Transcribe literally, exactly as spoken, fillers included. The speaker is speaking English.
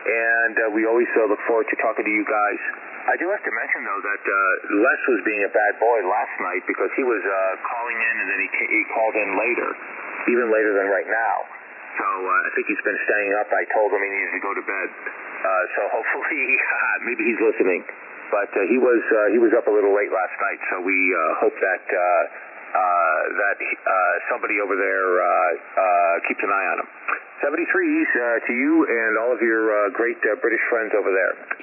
and uh, we always uh, look forward to talking to you guys. I do have to mention, though, that uh, Les was being a bad boy last night because he was uh, calling in, and then he, he called in later, even later than right now. So uh, I think he's been staying up. I told him he needed to go to bed. Uh, so hopefully, maybe he's listening. But uh, he was uh, he was up a little late last night, so we uh, hope that uh, uh, that uh, somebody over there uh, uh, keeps an eye on him. seventy-threes uh, to you and all of your uh, great uh, British friends over there.